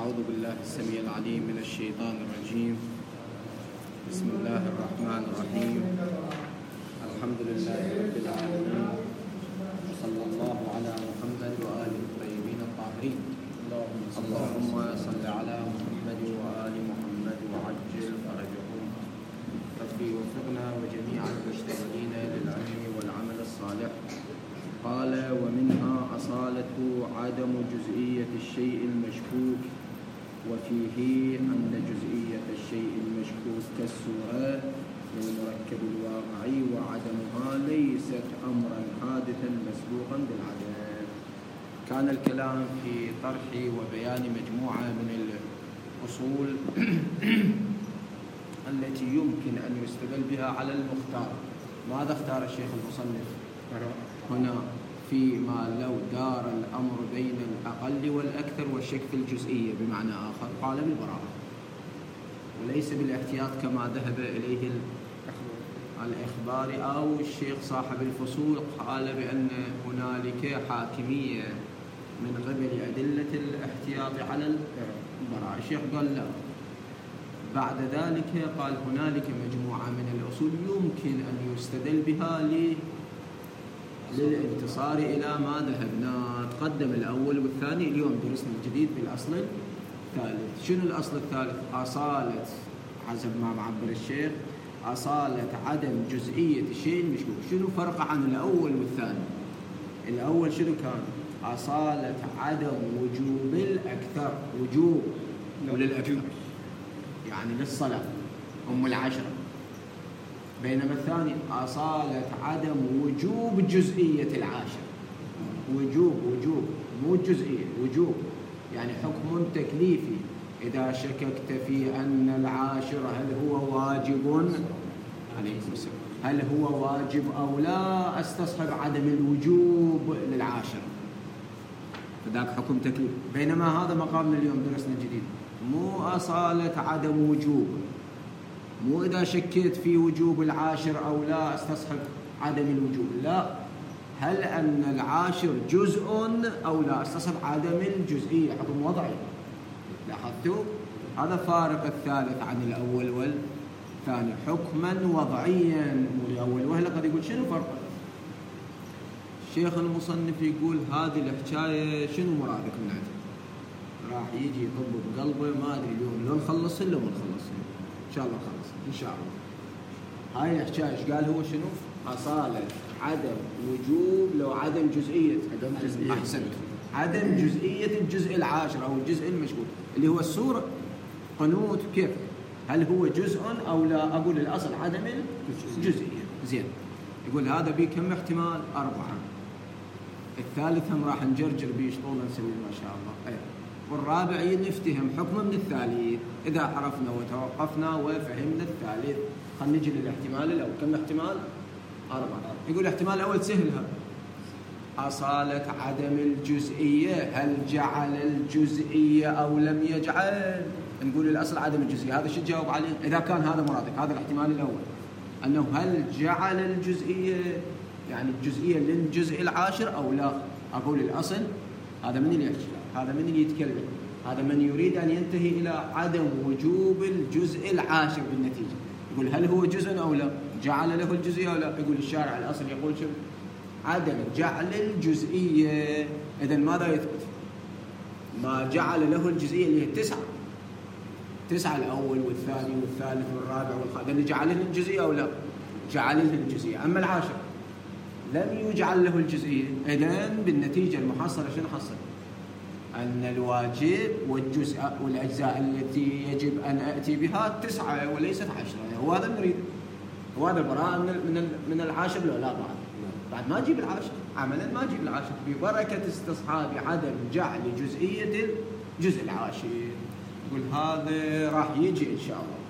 أعوذ بالله السميع العليم من الشيطان الرجيم. بسم الله الرحمن الرحيم. الحمد لله رب العالمين، صلى الله على محمد وآله الطيبين الطاهرين. اللهم صل على محمد وآل محمد وعجل فرجهم. ربي وفقنا وجميع المشتغلين للعلم والعمل الصالح. قال: ومنها أصالة عدم جزئية الشيء المشكوك، وفيه أن جزئية الشيء المشكوك كالصورة والمركب الواقعي وعدمها ليست أمرا حادثا مسبوقا بالعدم. كان الكلام في طرح وبيان مجموعة من الأصول التي يمكن أن يستدل بها على المختار. ماذا اختار الشيخ المصنف هنا؟ فيما لو دار الأمر بين الأقل والأكثر والشك في الجزئية، بمعنى آخر قال بالبراءة وليس بالاحتياط كما ذهب إليه الإخبار، أو الشيخ صاحب الفصول قال بأن هنالك حاكمية من قبل أدلة الاحتياط على البراءة. الشيخ قال لا. بعد ذلك قال هنالك مجموعة من الأصول يمكن أن يستدل بها للانتصار إلى ما ذهبنا. تقدم الأول والثاني، اليوم درسنا الجديد بالأصل الثالث. شنو الأصل الثالث؟ أصالة، حسب ما معبر الشيخ، أصالة عدم جزئية الشيء المشكوك. شنو فرق عن الأول والثاني؟ الأول شنو كان؟ أصالة عدم وجوب الأكثر، وجوب وللأكثر يعني للصلاة أم العشرة. بينما الثاني أصالة عدم وجوب جزئية العاشر. وجوب مو جزئية، وجوب يعني حكم تكليفي. إذا شككت في أن العاشر هل هو واجب، عليكم السلام، هل هو واجب أو لا، استصحب عدم الوجوب للعاشر، فذاك حكم تكليف. بينما هذا مقامنا اليوم درسنا الجديد، مو أصالة عدم وجوب، مو إذا شكيت في وجوب العاشر أو لا استصحب عدم الوجوب، لا، هل أن العاشر جزء أو لا، استصحب عدم الجزئية، حكم وضعي. لاحظتوا؟ هذا فارق الثالث عن الأول والثاني، حكما وضعيا. والأول وهلا قد يقول شنو فرق؟ الشيخ المصنف يقول هذه الحكاية شنو مرادك من عندها؟ راح يجي يطب بقلبه، ما أدري اليوم لو نخلص إلا ما نخلص، إن شاء الله خلص إن شاء الله. هاي الحكاية إيش قال هو؟ شنو؟ أصالة عدم وجوب لو عدم جزئية، أحسنت، عدم جزئية الجزء العاشر أو الجزء المشكوك اللي هو السورة قنوت. كيف؟ هل هو جزء أو لا؟ أقول الأصل عدم الجزئية. زين، يقول هذا بيه كم احتمال؟ 4. الثالث هم راح نجرجر بيه شطونا نسوي ما شاء الله. أيه. والرابع نفتهم حكمه من الثالث. إذا عرفنا وتوقفنا وفهمنا الثالث، خلينا نجي للاحتمال الأول. كم احتمال؟ 4. يقول الاحتمال الأول سهلها، أصالة عدم الجزئية، هل جعل الجزئية أو لم يجعل؟ نقول الأصل عدم الجزئية. هذا شو تجاوب عليه؟ إذا كان هذا مرادك، هذا الاحتمال الأول، أنه هل جعل الجزئية يعني الجزئية للجزء العاشر أو لا. أقول الأصل. هذا من اللي يحكي؟ هذا من اللي يتكلم؟ هذا من يريد أن ينتهي إلى عدم وجوب الجزء العاشر بالنتيجة. يقول هل هو جزء أو لا؟ جعل له الجزئية أو لا؟ يقول الشارع الأصل يقول شو؟ عدم جعل الجزئية. إذن ماذا يثبت؟ ما جعل له الجزئية اللي هي 9 الأول والثاني والثالث والرابع والخامس، اللي جعل له الجزئية أو لا؟ جعل له الجزئية. أما العاشر لم يجعل له الجزئية. إذن بالنتيجة المحصلة شنو حصل؟ أن الواجب والجزء والأجزاء التي يجب أن أأتي بها 9 وليست 10. هو هذا نريد، هو هذا البراءة من العاشر. لا بعد ما أجيب العاشر، عملا ما أجيب العاشر، ببركة استصحاب عدم جعل جزئية الجزء العاشر. يقول هذا راح يجي إن شاء الله.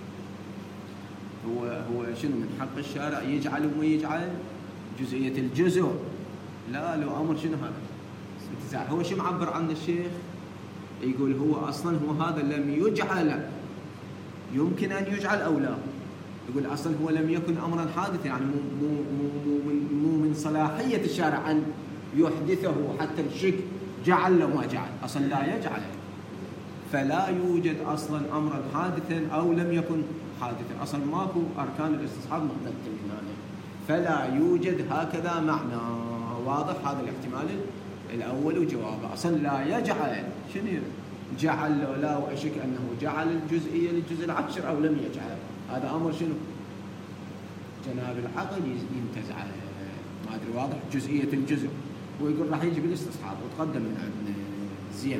هو شنو من حق الشارع يجعل وما يجعل جزئية الجزء؟ لا، لو أمر شنو هذا؟ انتزاع. هو شو معبر عنه الشيخ؟ يقول هو أصلا هو هذا لم يجعل، يمكن أن يجعل أو لا. يقول أصلا هو لم يكن أمرا حادثا، يعني مو من صلاحية الشارع أن يحدثه حتى الشك جعل لو ما جعل، أصلا لا يجعل. فلا يوجد أصلا أمرا حادثا أو لم يكن حادثا، أصلا ماكو أركان الاستصحاب مقدمة هنا، فلا يوجد هكذا معنى. واضح هذا الاحتمال الأول وجوابه. أصلا لا يجعل، شنو جعل لو لا وأشك أنه جعل الجزئية للجزء العاشر أو لم يجعل، هذا أمر شنو جناب العقل ينتزعه، ما أدري واضح جزئية الجزء، ويقول راح يجي بالاستصحاب وتقدم من عندنا. زين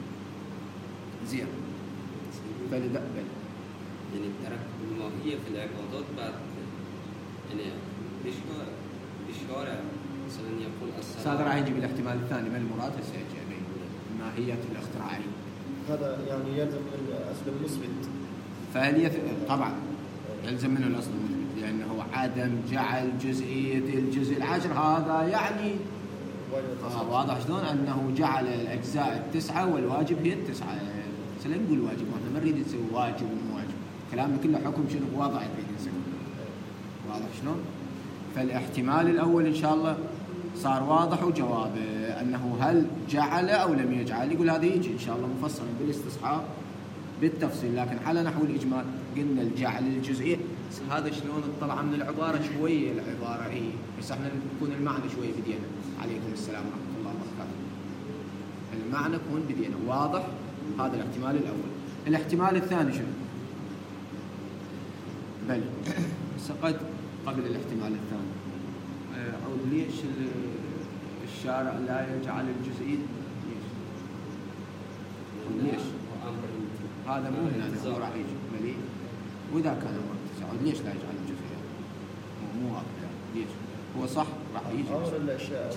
بل يعني ترك الماهية في العبادات بعد يعني بشارع مثلا يقول الصلاة. هذا راح يجي بالاحتمال الثاني، ما المراد سيجي ماهية الاختراعي. هذا يعني يلزم من الأصل المثبت. فهل طبعا يلزم منه الأصل المثبت، لأنه عدم جعل جزئية الجزء العاشر هذا يعني واضح شلون أنه جعل الأجزاء التسعة والواجب هي التسعة. سلام نقول واجب، ما نريد نسوي واجب ومو واجب، كلامنا كله حكم شنو واضح نريد نسوي. واضح شلون؟ فالاحتمال الأول إن شاء الله صار واضح وجوابه أنه هل جعل أو لم يجعل. يقول هذا يجي إن شاء الله مفصلا بالاستصحاب بالتفصيل، لكن على نحو الإجمال قلنا الجعل الجزئي. هذا شلون اطلع من العبارة شوية العبارة بس احنا نكون المعنى شوية بدينا. عليكم السلام ورحمة الله وبركاته. المعنى كون بدينا واضح. هذا الاحتمال الأول. الاحتمال الثاني شنو؟ بل سقط قبل الاحتمال الثاني. عود ليش الشارع لا يجعل الجزئي؟ ليش؟ هذا مو هنا، هو راح يجي مليء. وإذا كان عود ليش لا يجعل الجزئي؟ مو واضح. ليش؟ هو صح راح يجي. أمر الأشياء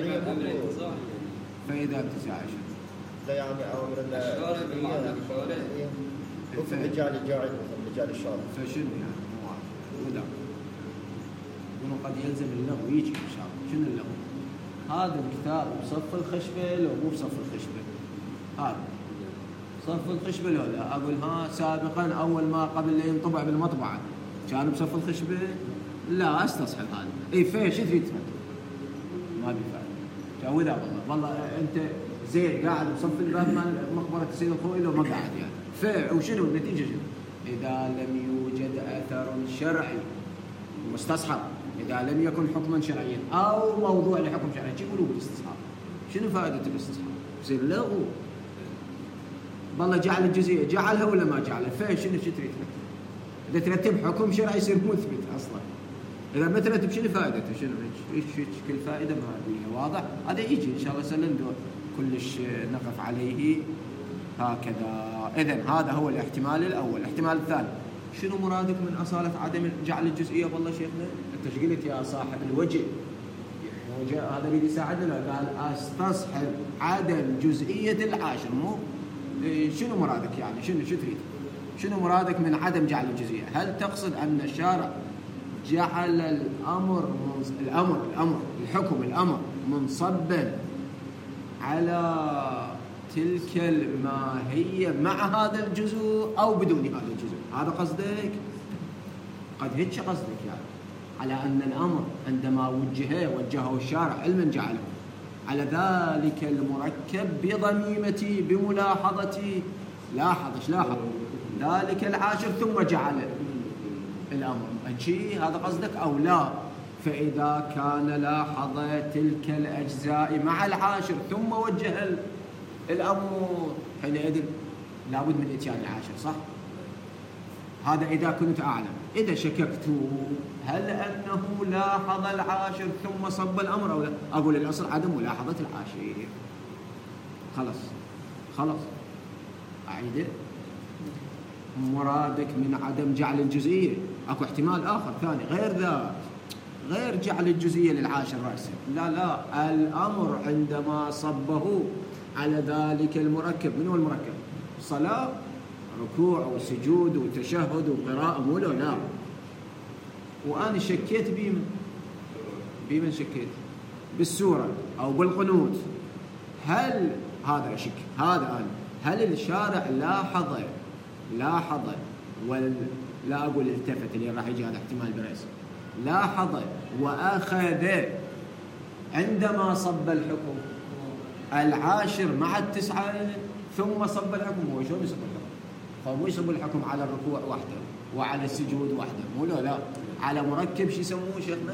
فإذا ابتزاع لا يعني أمر الشارع بمعنى الشارع وفي رجال الجاعل وفي رجال الشارع. فشنو يعني مو واضح. وذا يقولون قد يلزم اللغو يجي إن شاء الله. شنو اللغو؟ هذا الكتاب بصف الخشبة لو مو بصف الخشبة؟ هذا صف الخشبة لو لا؟ أقول سابقا أول ما قبل لا ينطبع بالمطبعة كان بصف الخشبة؟ لا استصحب هذا. فيش في ما بيفعل. وذا والله أنت زين قاعد بصف الباب مال مقبرة السيد الخوئي لو ما قاعد يعني. وشنو النتيجة شنو؟ إذا لم يوجد أثر شرعي مستصحب، إذا لم يكن حكما شرعيا أو موضوع لحكم شرعي، يقولوا بالاستصحاب. شنو فائدة الاستصحاب؟ يصير لغو. والله جعل الجزئية، جعلها ولا ما جعلها؟ شنو تريد ترتب؟ إذا ترتب حكم شرعي يصير مثبت أصلا. إذا ما ترتب شنو فائدته؟ شنو إيش كل فائدة ما فيها. واضح؟ هذا يجي إن شاء الله سنن كلش نقف عليه هكذا. إذن هذا هو الاحتمال الأول. الاحتمال الثاني شنو مرادك من أصالة عدم جعل الجزئية؟ والله شيخنا أنت ايش قلت يا صاحب الوجه؟ هذا اللي يساعدنا. قال استصحب عدم جزئية العاشر. مو شنو مرادك يعني؟ شنو تريد؟ شنو مرادك من عدم جعل الجزئية؟ هل تقصد أن الشارع جعل الأمر منصبا على تلك الماهية مع هذا الجزء أو بدون هذا الجزء؟ هذا قصدك؟ قد هيك قصدك يعني على أن الأمر عندما وجهه الشارع علما جعله على ذلك المركب بضميمتي بملاحظتي. لاحظ ذلك العاشر ثم جعل الأمر. هذا قصدك أو لا؟ فإذا كان لاحظ تلك الأجزاء مع العاشر ثم وجه الأمر حينئذ لابد من إتيان العاشر. صح؟ هذا إذا كنت أعلم. إذا شككت هل أنه لاحظ العاشر ثم صب الأمر أو لا؟ أقول الأصل عدم ملاحظة العاشر. خلاص أعيده. مرادك من عدم جعل الجزئية أكو احتمال آخر ثاني غير ذا، غير جعل الجزئية للعاشر رأسا. لا الأمر عندما صبه على ذلك المركب. من هو المركب؟ صلاة، ركوع وسجود وتشهد وقراءة. مو لا وأنا شكيت بمن شكيت بالسورة أو بالقنوت. هل هذا أشك هذا أنا هل الشارع لاحظ لا أقول التفت اللي راح يجي هذا احتمال برأس. لاحظ وأخذ عندما صب الحكم العاشر مع التسعة ثم صب الحكم. هو شلون يصب الحكم؟ فمو يصب الحكم على الركوع وحده وعلى السجود وحده، مو لا على مركب شو يسموه شيخنا؟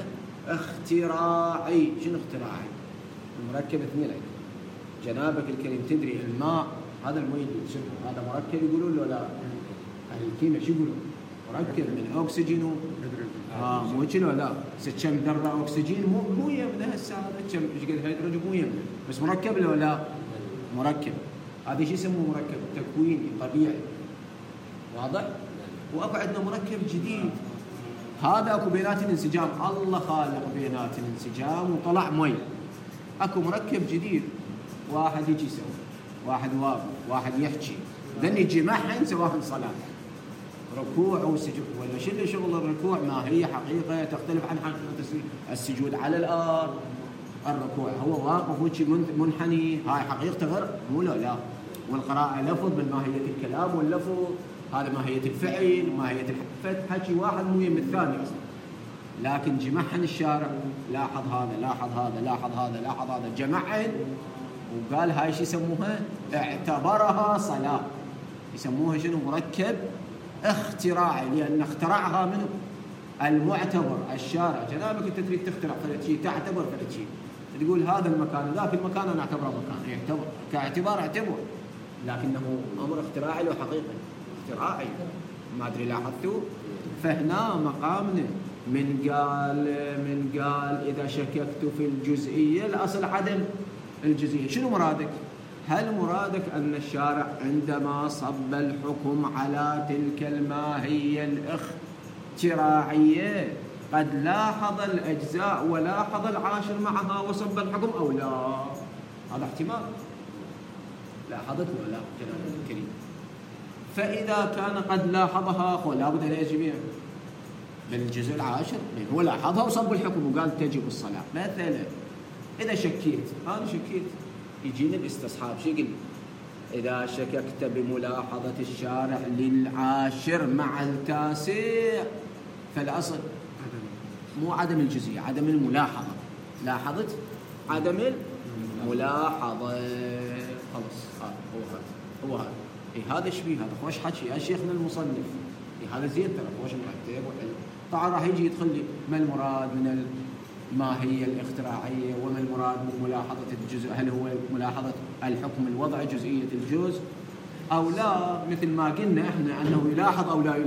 اختراعي. شنو اختراعي؟ المركب اثنين. جنابك الكريم تدري الماء هذا المي اللي تشربه هذا مركب يقولون له لا؟ اهل الكيمياء شو يقولون؟ مركب من اكسجين مو كذا لا، كم ذره اكسجين مو يمنه هسه هذا كم ايش قد هيدروجين مو يمنه، بس مركب لو لا؟ مركب. هذا شو يسموه؟ مركب تكويني طبيعي. واضح؟ واكو عندنا مركب جديد، هذا اكو بينات الانسجام، الله خالق بينات الانسجام وطلع مي. اكو مركب جديد، واحد يجي يسوي، واحد واقف، واحد يحكي، ذن يجمعهن سواهن صلاه. ركوع وسجود، ولا شنو شغل الركوع؟ ما هي حقيقه تختلف عن حقيقه السجود على الارض. الركوع هو واقف وجهي منحني، هاي حقيقته غير مو لا. والقراءه لفظ من ماهيه الكلام، واللفظ هذا ماهيه الفعل، ماهيه حكي واحد مو يم الثاني اصلا. لكن جمعهن الشارع، لاحظ هذا لاحظ هذا لاحظ هذا لاحظ هذا، جمعهن وقال هاي شو يسموها؟ اعتبرها صلاه. يسموها شنو؟ مركب اختراعي، لان اخترعها منه المعتبر الشارع. جنابك انت تريد تخترع فلت شيء، تعتبر فلت شيء، تقول هذا المكان ذاك المكان انا اعتبره مكان، يعتبر كاعتبار اعتبر، لكنه امر اختراعي له حقيقه اختراعي. ما ادري لاحظتوا؟ فهنا مقامنا من قال اذا شككت في الجزئيه الاصل عدم الجزئيه. شنو مرادك؟ هل مرادك ان الشارع عندما صب الحكم على تلك الماهيه الاختراعيه قد لاحظ الاجزاء ولاحظ العاشر معها وصب الحكم او لا؟ هذا احتمال. لاحظت ولا جناب الكريم؟ فاذا كان قد لاحظها لا بد ان يجب بالجزء العاشر، هو لاحظها وصب الحكم وقال تجب الصلاه. مثلا اذا شكيت، انا شكيت، يجيني الاستصحاب شو يقول؟ اذا شككت بملاحظه الشارع للعاشر مع التاسع فالاصل مو عدم الجزئيه، عدم الملاحظه. لاحظت؟ عدم الملاحظه. خلص هو هذا. هذا ايش فيه؟ هذا خوش حكي يا شيخنا المصنف. هذا زين ترى، خوش مرتب وحلو. طبعا راح يجي يدخل لي ما المراد من الماهيه الاختراعيه، وما المراد من ملاحظه الجزء، هل هو ملاحظه الحكم الوضعي جزئيه الجزء او لا، مثل ما قلنا احنا انه يلاحظ او لا يلاحظ.